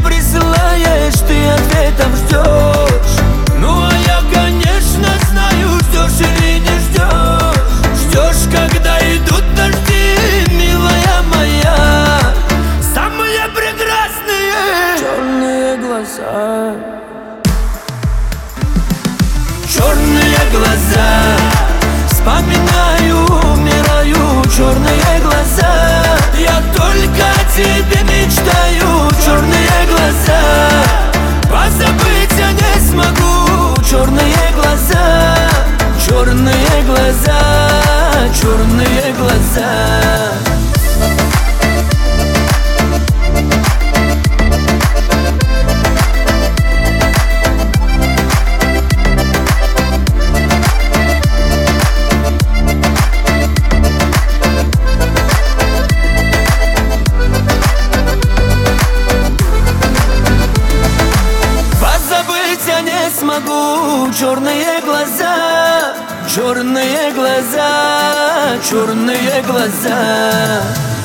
присылаешь, ты ответом ждешь. Ну а я, конечно, знаю, ждешь или не ждешь. Ждешь, когда идут дожди, милая моя. Самые прекрасные черные глаза. Черные глаза, вспоминаю, умираю. Черные глаза, я только о тебе мечтаю. Черные глаза, позабыть я не смогу. Черные глаза, черные глаза, черные глаза. Смогу. Черные глаза, черные глаза, черные глаза.